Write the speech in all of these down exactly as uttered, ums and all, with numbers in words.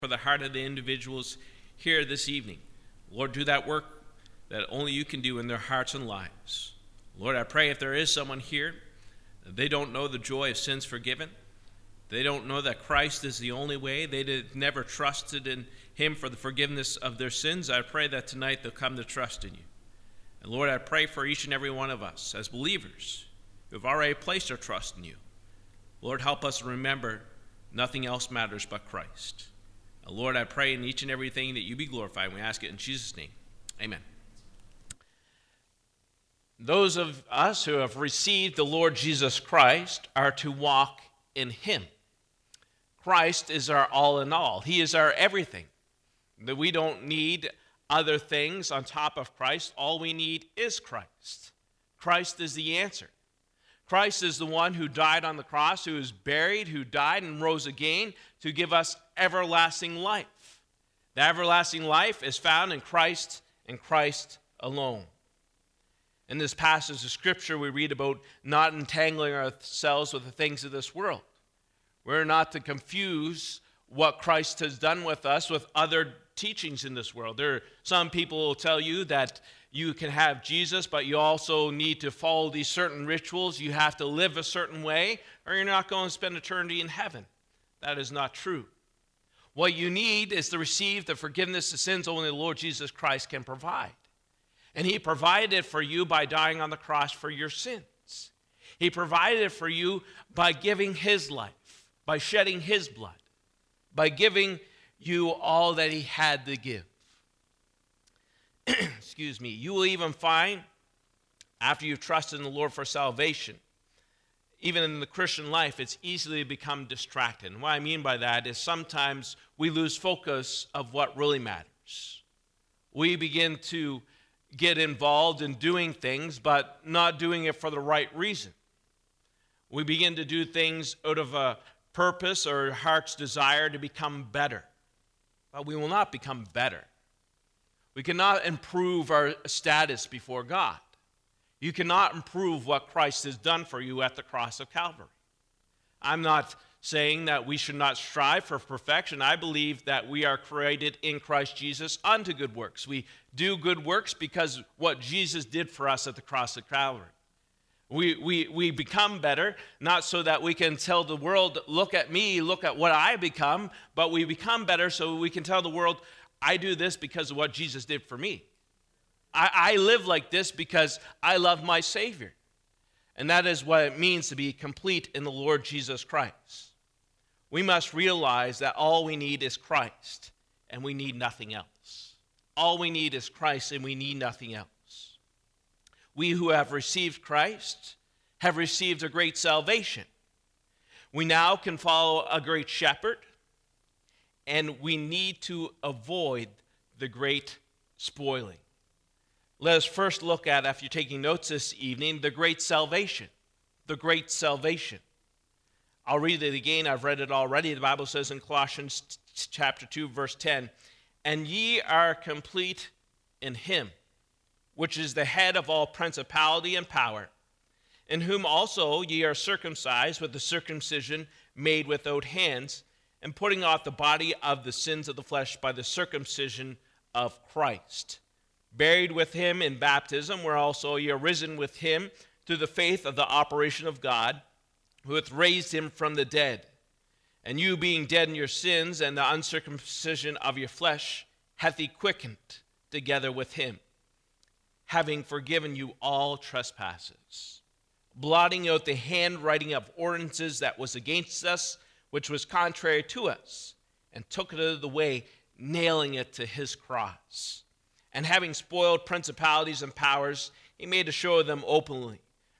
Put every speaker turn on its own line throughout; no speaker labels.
for the heart of the individuals here this evening. Lord, do that work that only you can do in their hearts and lives. Lord, I pray if there is someone here, that they don't know the joy of sins forgiven, they don't know that Christ is the only way, they did, never trusted in him for the forgiveness of their sins, I pray that tonight they'll come to trust in you. And Lord, I pray for each and every one of us as believers who have already placed our trust in you. Lord, help us remember nothing else matters but Christ. And Lord, I pray in each and everything that you be glorified, and we ask it in Jesus' name. Amen. Those of us who have received the Lord Jesus Christ are to walk in him. Christ is our all in all. He is our everything. That we don't need other things on top of Christ. All we need is Christ. Christ is the answer. Christ is the one who died on the cross, who was buried, who died and rose again to give us everlasting life. The everlasting life is found in Christ and Christ alone. In this passage of Scripture, we read about not entangling ourselves with the things of this world. We're not to confuse what Christ has done with us with other teachings in this world. There are some people who will tell you that you can have Jesus, but you also need to follow these certain rituals. You have to live a certain way, or you're not going to spend eternity in heaven. That is not true. What you need is to receive the forgiveness of sins only the Lord Jesus Christ can provide. And he provided it for you by dying on the cross for your sins. He provided it for you by giving his life, by shedding his blood, by giving you all that he had to give. Excuse me. You will even find, after you've trusted in the Lord for salvation, even in the Christian life, it's easily become distracted. And what I mean by that is sometimes we lose focus of what really matters. We begin to get involved in doing things, but not doing it for the right reason. We begin to do things out of a purpose or heart's desire to become better. But we will not become better. We cannot improve our status before God. You cannot improve what Christ has done for you at the cross of Calvary. I'm not saying that we should not strive for perfection. I believe that we are created in Christ Jesus unto good works. We do good works because what Jesus did for us at the cross of Calvary. We, we, we become better, not so that we can tell the world, look at me, look at what I become, but we become better so we can tell the world, I do this because of what Jesus did for me. I, I live like this because I love my Savior. And that is what it means to be complete in the Lord Jesus Christ. We must realize that all we need is Christ, and we need nothing else. All we need is Christ, and we need nothing else. We who have received Christ have received a great salvation. We now can follow a great shepherd, and we need to avoid the great spoiling. Let us first look at, if you're taking notes this evening, the great salvation. The great salvation. I'll read it again. I've read it already. The Bible says in Colossians chapter two, verse ten, and ye are complete in him, which is the head of all principality and power, in whom also ye are circumcised with the circumcision made without hands, and putting off the body of the sins of the flesh by the circumcision of Christ. Buried with him in baptism, where also ye are risen with him through the faith of the operation of God, who hath raised him from the dead. And you being dead in your sins and the uncircumcision of your flesh, hath he quickened together with him, having forgiven you all trespasses, blotting out the handwriting of ordinances that was against us, which was contrary to us, and took it out of the way, nailing it to his cross. And having spoiled principalities and powers, he made a show of them openly,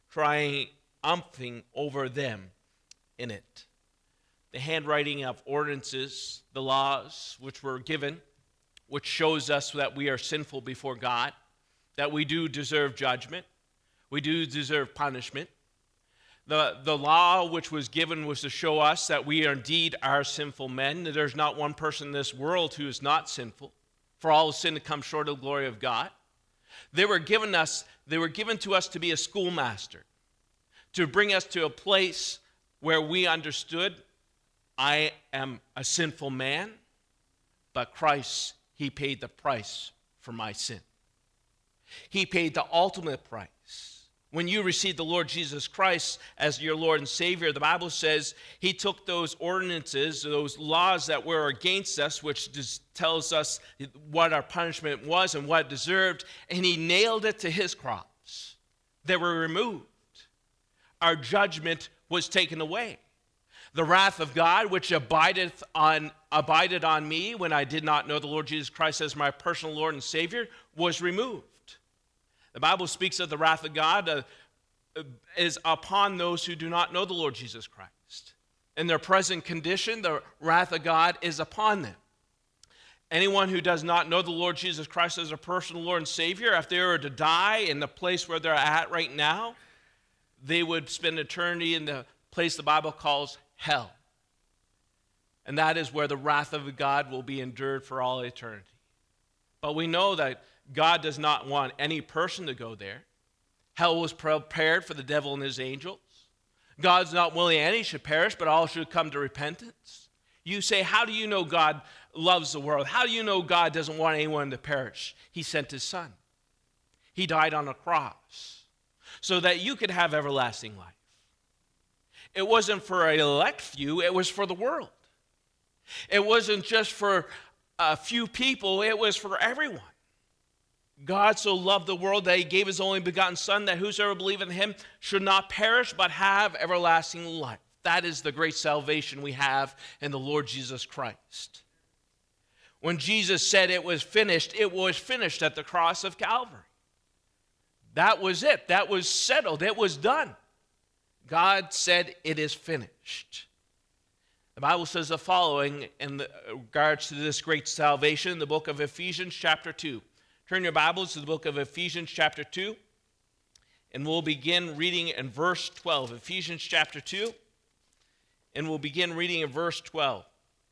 triumphing over them in it. The handwriting of ordinances, the laws which were given, which shows us that we are sinful before God, that we do deserve judgment, we do deserve punishment. The, the law which was given was to show us that we are indeed are sinful men. There's not one person in this world who is not sinful, for all sin to come short of the glory of God. They were given us, they were given to us to be a schoolmaster, to bring us to a place where we understood, I am a sinful man, but Christ, he paid the price for my sin. He paid the ultimate price. When you receive the Lord Jesus Christ as your Lord and Savior, the Bible says he took those ordinances, those laws that were against us, which just tells us what our punishment was and what it deserved, and he nailed it to his cross. They were removed. Our judgment was taken away. The wrath of God, which abideth on, abided on me when I did not know the Lord Jesus Christ as my personal Lord and Savior, was removed. The Bible speaks of the wrath of God uh, is upon those who do not know the Lord Jesus Christ. In their present condition, the wrath of God is upon them. Anyone who does not know the Lord Jesus Christ as a personal Lord and Savior, if they were to die in the place where they're at right now, they would spend eternity in the place the Bible calls hell. And that is where the wrath of God will be endured for all eternity. But we know that God does not want any person to go there. Hell was prepared for the devil and his angels. God's not willing any should perish, but all should come to repentance. You say, how do you know God loves the world? How do you know God doesn't want anyone to perish? He sent his son. He died on a cross so that you could have everlasting life. It wasn't for an elect few, it was for the world. It wasn't just for a few people, it was for everyone. God so loved the world that he gave his only begotten Son, that whosoever believeth in him should not perish, but have everlasting life. That is the great salvation we have in the Lord Jesus Christ. When Jesus said it was finished, it was finished at the cross of Calvary. That was it. That was settled. It was done. God said it is finished. The Bible says the following in regards to this great salvation in the book of Ephesians chapter two. Turn your Bibles to the book of Ephesians chapter two, and we'll begin reading in verse twelve. Ephesians chapter two, and we'll begin reading in verse twelve.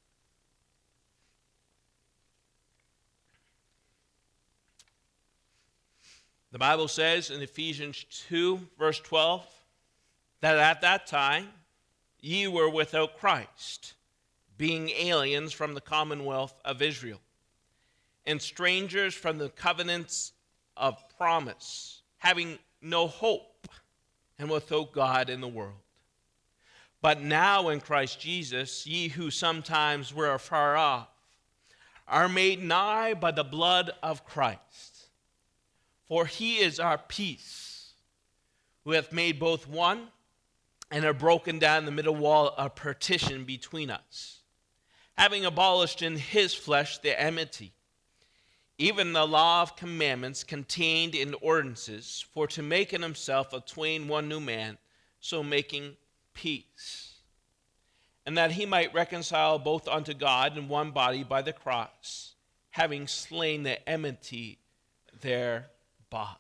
The Bible says in Ephesians two, verse twelve, that at that time ye were without Christ, being aliens from the commonwealth of Israel, and strangers from the covenants of promise, having no hope, and without God in the world. But now in Christ Jesus, ye who sometimes were afar off, are made nigh by the blood of Christ. For he is our peace, who hath made both one, and have broken down the middle wall of partition between us, having abolished in his flesh the enmity, even the law of commandments contained in ordinances, for to make in himself of twain one new man, so making peace, and that he might reconcile both unto God in one body by the cross, having slain the enmity thereby.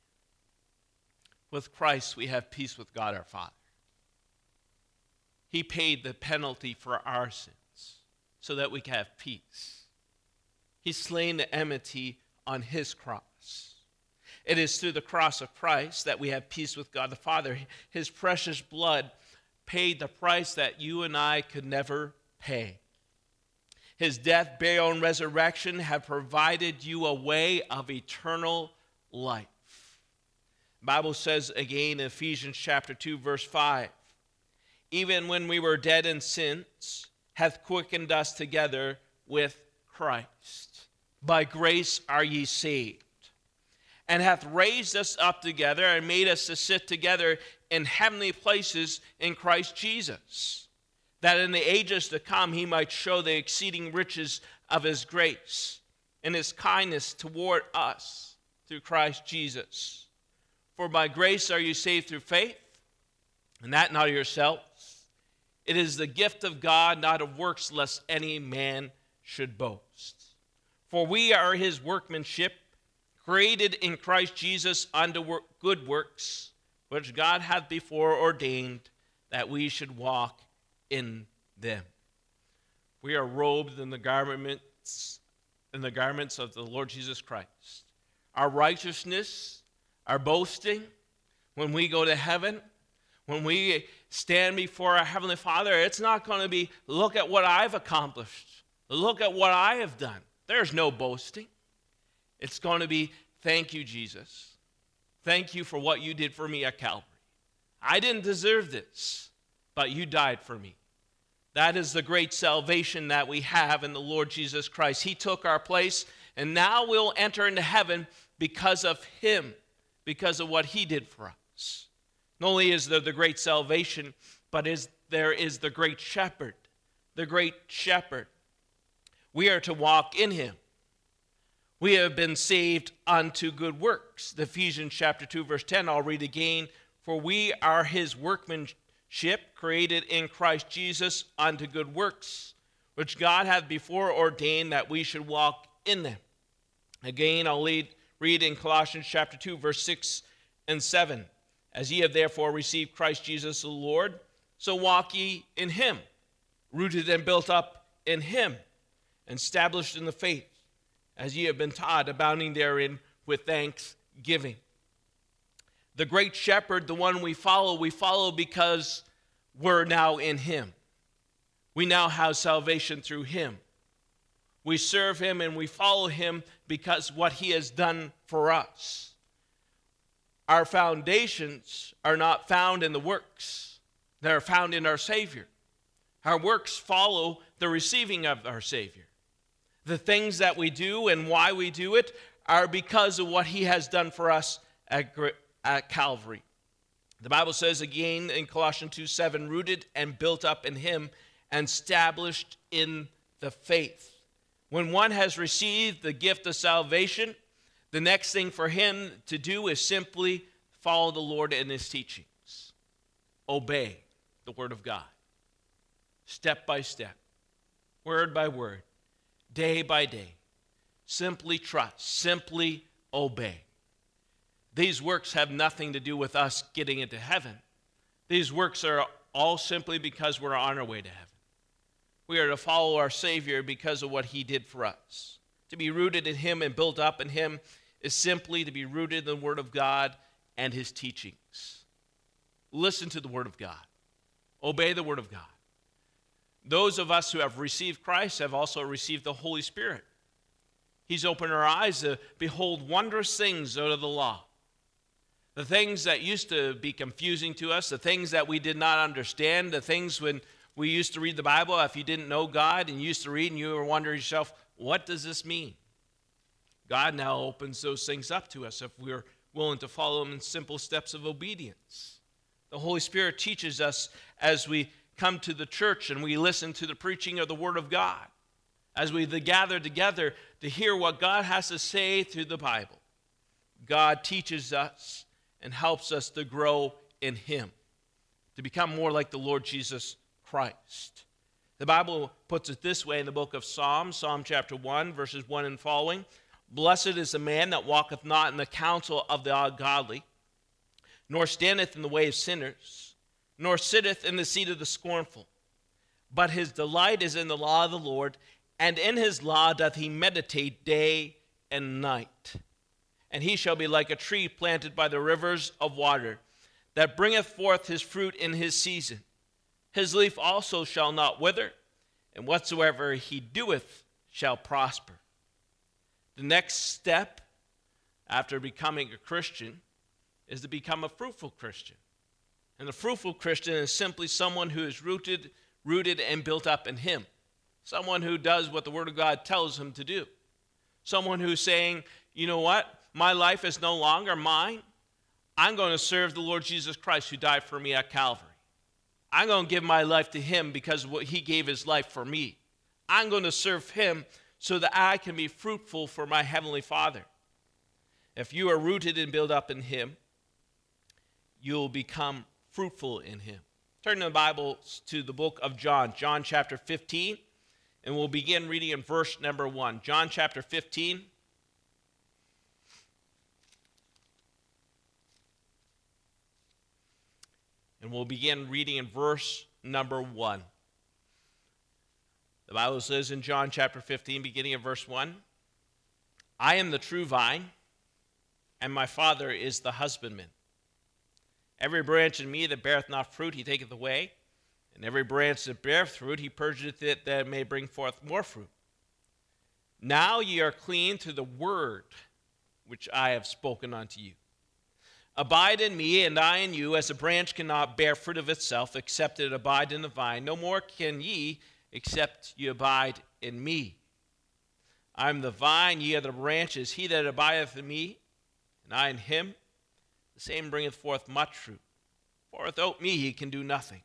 With Christ we have peace with God our Father. He paid the penalty for our sins so that we can have peace. He's slain the enmity on his cross. It is through the cross of Christ that we have peace with God the Father. His precious blood paid the price that you and I could never pay. His death, burial, and resurrection have provided you a way of eternal life. The Bible says again in Ephesians chapter two, verse five, even when we were dead in sins, hath quickened us together with Christ. By grace are ye saved, and hath raised us up together and made us to sit together in heavenly places in Christ Jesus, that in the ages to come he might show the exceeding riches of his grace and his kindness toward us through Christ Jesus. For by grace are you saved through faith, and that not of yourselves. It is the gift of God, not of works, lest any man should boast. For we are his workmanship, created in Christ Jesus unto work, good works, which God hath before ordained that we should walk in them. We are robed in the garments, in the garments of the Lord Jesus Christ. Our righteousness, our boasting, when we go to heaven, when we stand before our Heavenly Father, it's not going to be, look at what I've accomplished. Look at what I have done. There's no boasting. It's going to be, thank you, Jesus. Thank you for what you did for me at Calvary. I didn't deserve this, but you died for me. That is the great salvation that we have in the Lord Jesus Christ. He took our place, and now we'll enter into heaven because of him, because of what he did for us. Not only is there the great salvation, but is there is the great shepherd, the great shepherd. We are to walk in him. We have been saved unto good works. Ephesians chapter two, verse ten, I'll read again. For we are his workmanship, created in Christ Jesus unto good works, which God hath before ordained that we should walk in them. Again, I'll lead, read in Colossians chapter two, verse six and seven. As ye have therefore received Christ Jesus the Lord, so walk ye in him, rooted and built up in him, and established in the faith, as ye have been taught, abounding therein with thanksgiving. The great shepherd, the one we follow, we follow because we're now in him. We now have salvation through him. We serve him and we follow him because what he has done for us. Our foundations are not found in the works. They're found in our Savior. Our works follow the receiving of our Savior. The things that we do and why we do it are because of what he has done for us at, at Calvary. The Bible says again in Colossians two seven, rooted and built up in him and established in the faith. When one has received the gift of salvation, the next thing for him to do is simply follow the Lord in his teachings. Obey the word of God. Step by step, word by word, day by day. Simply trust, simply obey. These works have nothing to do with us getting into heaven. These works are all simply because we're on our way to heaven. We are to follow our Savior because of what he did for us. To be rooted in him and built up in him is simply to be rooted in the Word of God and his teachings. Listen to the Word of God. Obey the Word of God. Those of us who have received Christ have also received the Holy Spirit. He's opened our eyes to behold wondrous things out of the law. The things that used to be confusing to us, the things that we did not understand, the things when we used to read the Bible, if you didn't know God and you used to read and you were wondering yourself, what does this mean? God now opens those things up to us if we're willing to follow him in simple steps of obedience. The Holy Spirit teaches us as we come to the church and we listen to the preaching of the Word of God, as we gather together to hear what God has to say through the Bible. God teaches us and helps us to grow in him, to become more like the Lord Jesus Christ. The Bible puts it this way in the book of Psalms, Psalm chapter one, verses one and following. Blessed is the man that walketh not in the counsel of the ungodly, nor standeth in the way of sinners, nor sitteth in the seat of the scornful. But his delight is in the law of the Lord, and in his law doth he meditate day and night. And he shall be like a tree planted by the rivers of water, that bringeth forth his fruit in his season. His leaf also shall not wither, and whatsoever he doeth shall prosper. The next step after becoming a Christian is to become a fruitful Christian. And a fruitful Christian is simply someone who is rooted, rooted and built up in him. Someone who does what the Word of God tells him to do. Someone who's saying, you know what? My life is no longer mine. I'm going to serve the Lord Jesus Christ who died for me at Calvary. I'm going to give my life to him because what he gave his life for me. I'm going to serve him so that I can be fruitful for my heavenly Father. If you are rooted and built up in him, you'll become fruitful in him. Turn the Bible to the book of John, John chapter fifteen, and we'll begin reading in verse number one. John chapter fifteen. And we'll begin reading in verse number one. The Bible says in John chapter fifteen, beginning at verse one, I am the true vine, and my Father is the husbandman. Every branch in me that beareth not fruit, he taketh away, and every branch that beareth fruit, he purgeth it that it may bring forth more fruit. Now ye are clean through the word which I have spoken unto you. Abide in me, and I in you, as a branch cannot bear fruit of itself, except it abide in the vine. No more can ye, except ye abide in me. I am the vine, ye are the branches. He that abideth in me, and I in him, the same bringeth forth much fruit. For without me he can do nothing.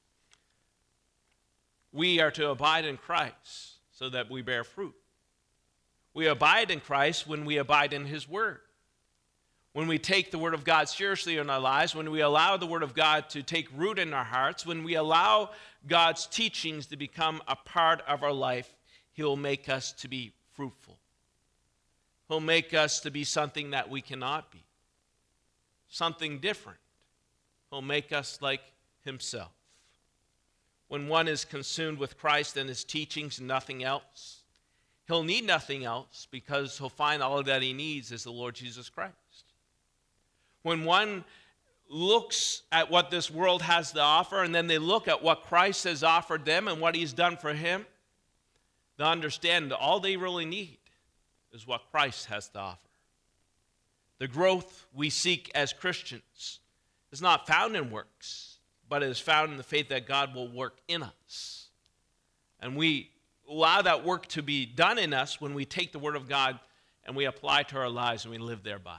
We are to abide in Christ so that we bear fruit. We abide in Christ when we abide in his word. When we take the word of God seriously in our lives, when we allow the word of God to take root in our hearts, when we allow God's teachings to become a part of our life, he will make us to be fruitful. He'll make us to be something that we cannot be, something different. He'll make us like himself. When one is consumed with Christ and his teachings and nothing else, he'll need nothing else because he'll find all that he needs is the Lord Jesus Christ. When one looks at what this world has to offer and then they look at what Christ has offered them and what he's done for him, they understand that all they really need is what Christ has to offer. The growth we seek as Christians is not found in works, but it is found in the faith that God will work in us. And we allow that work to be done in us when we take the word of God and we apply it to our lives and we live thereby.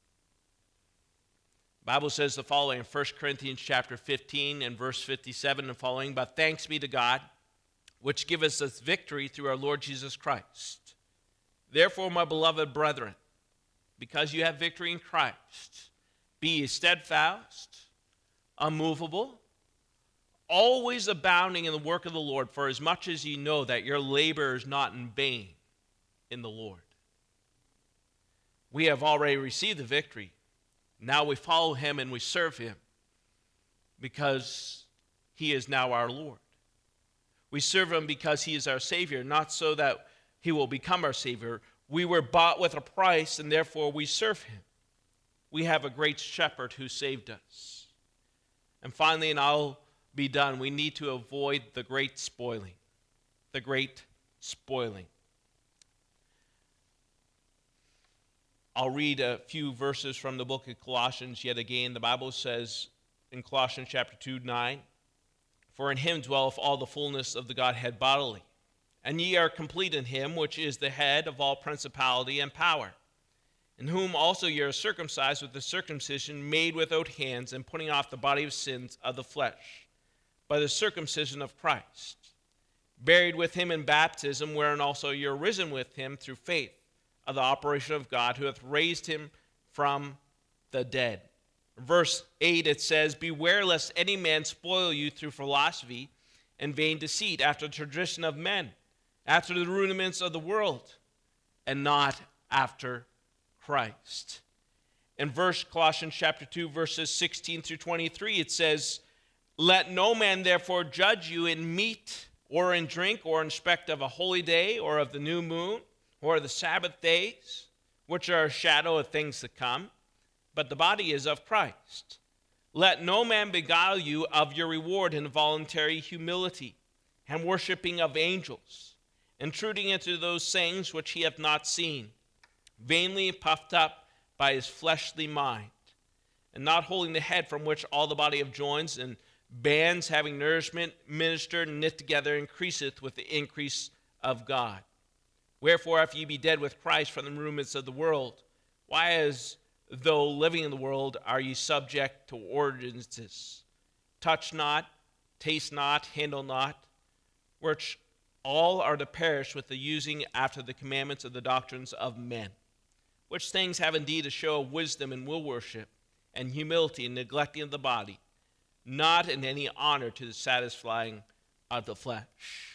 The Bible says the following in First Corinthians chapter fifteen and verse fifty-seven and following, but thanks be to God, which giveth us victory through our Lord Jesus Christ. Therefore, my beloved brethren, because you have victory in Christ, be ye steadfast, unmovable, always abounding in the work of the Lord, for as much as ye know that your labor is not in vain in the Lord. We have already received the victory. Now we follow him and we serve him because he is now our Lord. We serve him because he is our Savior, not so that he will become our Savior. We were bought with a price, and therefore we serve him. We have a great shepherd who saved us. And finally, and I'll be done, we need to avoid the great spoiling. The great spoiling. I'll read a few verses from the book of Colossians yet again. The Bible says in Colossians chapter two, nine, for in him dwelleth all the fullness of the Godhead bodily. And ye are complete in him, which is the head of all principality and power, in whom also ye are circumcised with the circumcision made without hands, and putting off the body of sins of the flesh, by the circumcision of Christ, buried with him in baptism, wherein also ye are risen with him through faith of the operation of God, who hath raised him from the dead. Verse eight, it says, beware lest any man spoil you through philosophy and vain deceit, after the tradition of men, after the rudiments of the world, and not after Christ. In verse Colossians chapter two, verses sixteen through twenty-three, it says, let no man therefore judge you in meat or in drink or in respect of a holy day or of the new moon or the Sabbath days, which are a shadow of things to come, but the body is of Christ. Let no man beguile you of your reward in voluntary humility and worshiping of angels, intruding into those things which he hath not seen, vainly puffed up by his fleshly mind, and not holding the head, from which all the body of joints and bands having nourishment ministered and knit together increaseth with the increase of God. Wherefore, if ye be dead with Christ from the rudiments of the world, why, as though living in the world, are ye subject to ordinances? Touch not, taste not, handle not, which all are to perish with the using after the commandments of the doctrines of men, which things have indeed a show of wisdom and will worship, and humility and neglecting of the body, not in any honor to the satisfying of the flesh.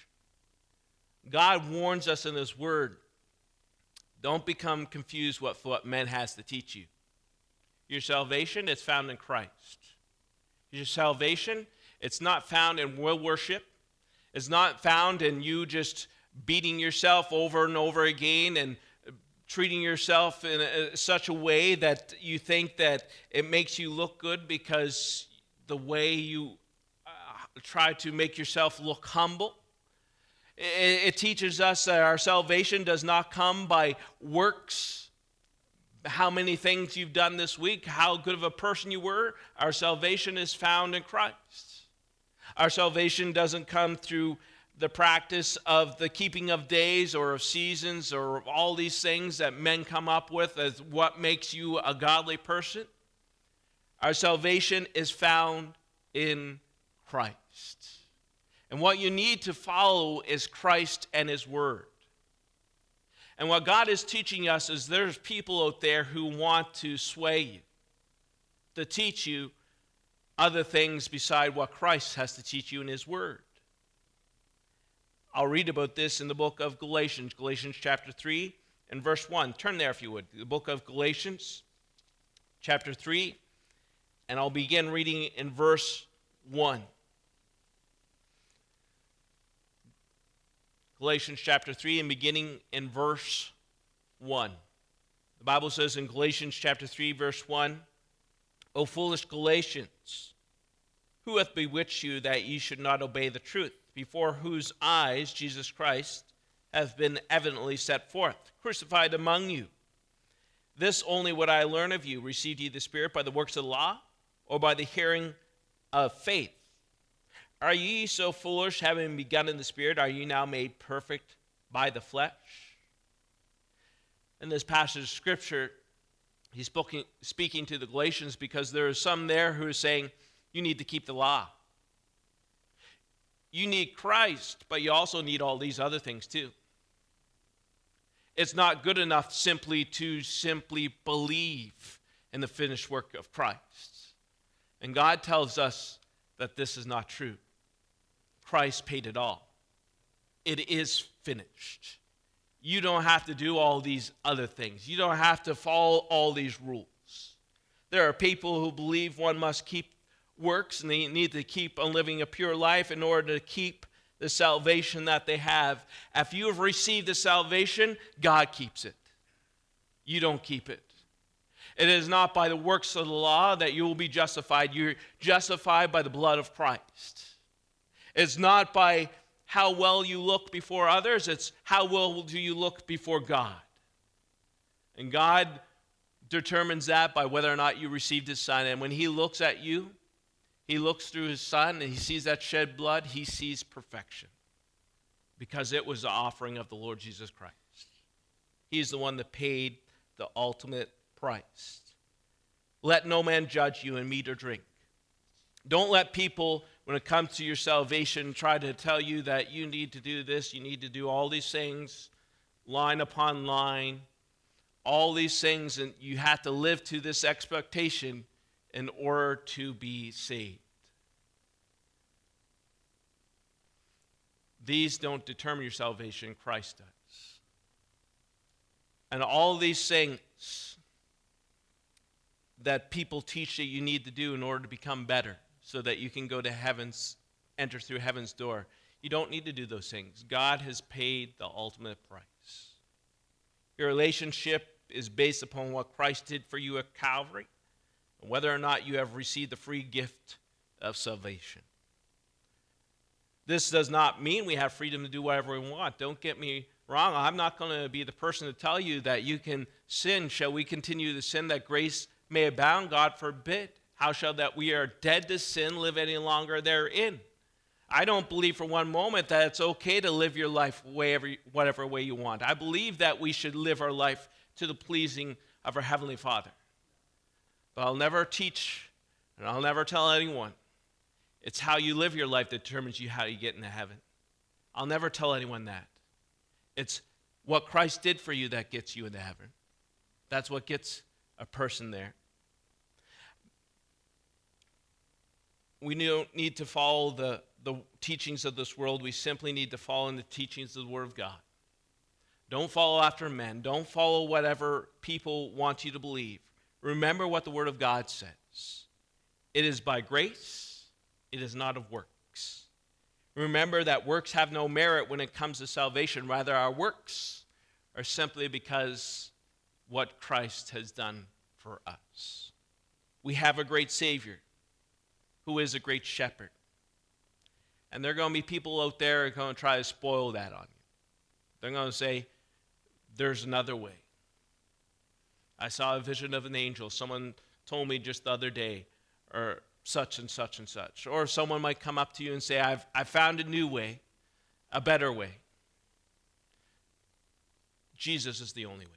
God warns us in his word, don't become confused with what men has to teach you. Your salvation is found in Christ. Your salvation, it's not found in will worship. It's not found in you just beating yourself over and over again and treating yourself in a, such a way that you think that it makes you look good because the way you uh, try to make yourself look humble. It, it teaches us that our salvation does not come by works, how many things you've done this week, how good of a person you were. Our salvation is found in Christ. Our salvation doesn't come through the practice of the keeping of days or of seasons or all these things that men come up with as what makes you a godly person. Our salvation is found in Christ. And what you need to follow is Christ and his word. And what God is teaching us is there's people out there who want to sway you, to teach you other things beside what Christ has to teach you in his word. I'll read about this in the book of Galatians, Galatians chapter three and verse one. Turn there if you would. The book of Galatians chapter three, and I'll begin reading in verse one. Galatians chapter three and beginning in verse one. The Bible says in Galatians chapter three verse one, O foolish Galatians, who hath bewitched you that ye should not obey the truth, before whose eyes Jesus Christ hath been evidently set forth, crucified among you? This only would I learn of you. Received ye the Spirit by the works of the law, or by the hearing of faith? Are ye so foolish, having begun in the Spirit, are ye now made perfect by the flesh? In this passage of Scripture, he's speaking, speaking to the Galatians because there are some there who are saying, you need to keep the law. You need Christ, but you also need all these other things too. It's not good enough simply to simply believe in the finished work of Christ. And God tells us that this is not true. Christ paid it all. It is finished. You don't have to do all these other things. You don't have to follow all these rules. There are people who believe one must keep works and they need to keep on living a pure life in order to keep the salvation that they have. If you have received the salvation, God keeps it. You don't keep it. It is not by the works of the law that you will be justified. You're justified by the blood of Christ. It's not by how well you look before others. It's how well do you look before God. And God determines that by whether or not you received his Son. And when he looks at you, he looks through his Son and he sees that shed blood. He sees perfection because it was the offering of the Lord Jesus Christ. He's the one that paid the ultimate price. Let no man judge you in meat or drink. Don't let people, when it comes to your salvation, try to tell you that you need to do this, you need to do all these things, line upon line, all these things, and you have to live to this expectation in order to be saved. These don't determine your salvation, Christ does. And all these things that people teach that you need to do in order to become better, so that you can go to heaven's, enter through heaven's door. You don't need to do those things. God has paid the ultimate price. Your relationship is based upon what Christ did for you at Calvary, and whether or not you have received the free gift of salvation. This does not mean we have freedom to do whatever we want. Don't get me wrong. I'm not going to be the person to tell you that you can sin. Shall we continue to sin that grace may abound? God forbid. How shall that we are dead to sin live any longer therein? I don't believe for one moment that it's okay to live your life whatever way you want. I believe that we should live our life to the pleasing of our Heavenly Father. But I'll never teach and I'll never tell anyone. It's how you live your life that determines you how you get into heaven. I'll never tell anyone that. It's what Christ did for you that gets you into heaven. That's what gets a person there. We don't need to follow the, the teachings of this world. We simply need to follow in the teachings of the Word of God. Don't follow after men. Don't follow whatever people want you to believe. Remember what the Word of God says. It is by grace. It is not of works. Remember that works have no merit when it comes to salvation. Rather, our works are simply because what Christ has done for us. We have a great Savior who is a great shepherd. And there are going to be people out there who are going to try to spoil that on you. They're going to say, there's another way. I saw a vision of an angel. Someone told me just the other day, or such and such and such. Or someone might come up to you and say, I've, I found a new way, a better way. Jesus is the only way.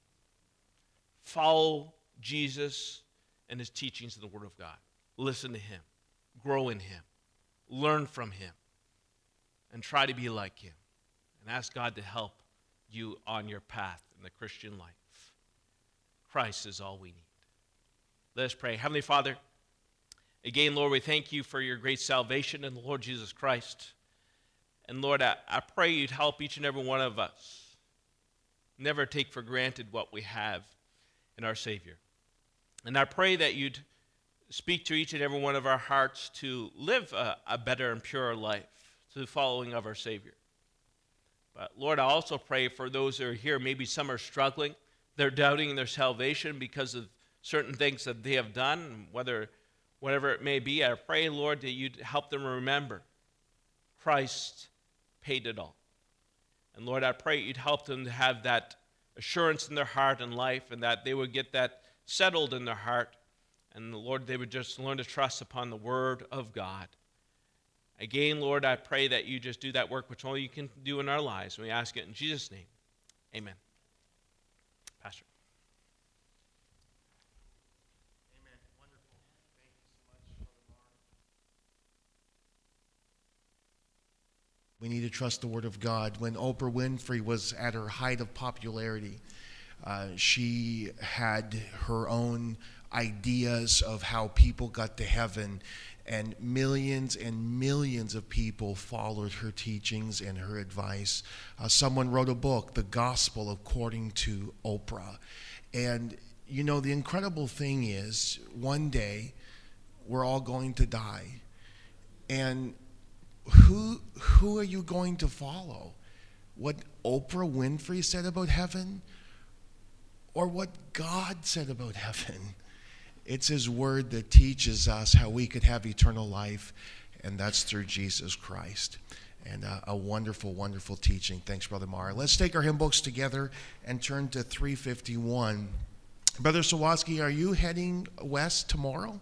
Follow Jesus and his teachings in the Word of God. Listen to him. Grow in him. Learn from him. And try to be like him. And ask God to help you on your path in the Christian life. Christ is all we need. Let us pray. Heavenly Father, again, Lord, we thank you for your great salvation in the Lord Jesus Christ. And Lord, I, I pray you'd help each and every one of us never take for granted what we have in our Savior. And I pray that you'd speak to each and every one of our hearts to live a, a better and purer life to the following of our Savior. But Lord, I also pray for those who are here, maybe some are struggling. They're doubting their salvation because of certain things that they have done, whether whatever it may be. I pray, Lord, that you'd help them remember Christ paid it all. And Lord, I pray you'd help them to have that assurance in their heart and life, and that they would get that settled in their heart. And Lord, they would just learn to trust upon the Word of God. Again, Lord, I pray that you just do that work which only you can do in our lives. And we ask it in Jesus' name. Amen. Pastor.
Amen. Wonderful. Thank you so much, Brother Mark. We need to trust the Word of God. When Oprah Winfrey was at her height of popularity, uh, she had her own ideas of how people got to heaven, and millions and millions of people followed her teachings and her advice. Uh, someone wrote a book, The Gospel According to Oprah. And, you know, the incredible thing is, one day, we're all going to die. And who who are you going to follow? What Oprah Winfrey said about heaven? Or what God said about heaven? It's his word that teaches us how we could have eternal life, and that's through Jesus Christ. And uh, a wonderful, wonderful teaching. Thanks, Brother Mara. Let's take our hymn books together and turn to three fifty-one. Brother Sawatsky, are you heading west tomorrow?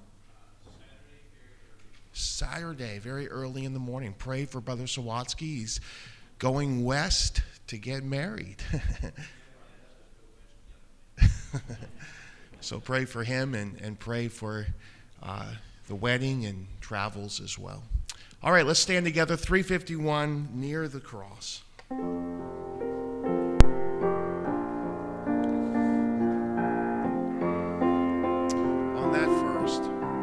Saturday, very early in the morning. Pray for Brother Sawatsky. He's going west to get married. So pray for him, and, and pray for uh, the wedding and travels as well. All right, let's stand together. three fifty-one, Near the Cross. On that first.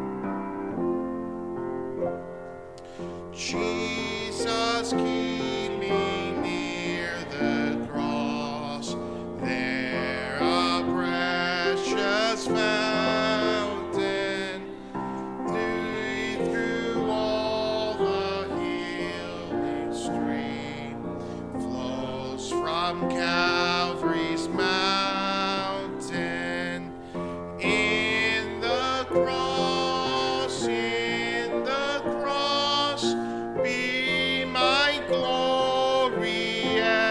Jesus, keep me near the cross. There a precious fountain, deep through all the healing stream, flows from Calvary's mountain. In the cross, in the cross, be my glory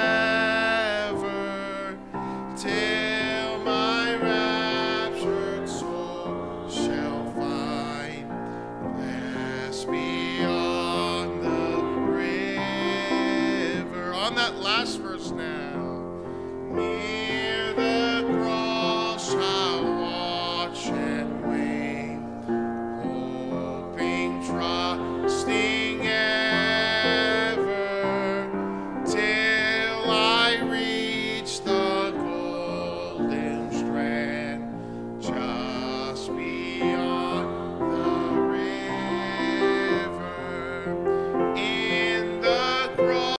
ever, till my raptured soul shall find rest beyond the river. On that last verse now. Near the cross I'll watch and wait, hoping, trusting ever, till I reach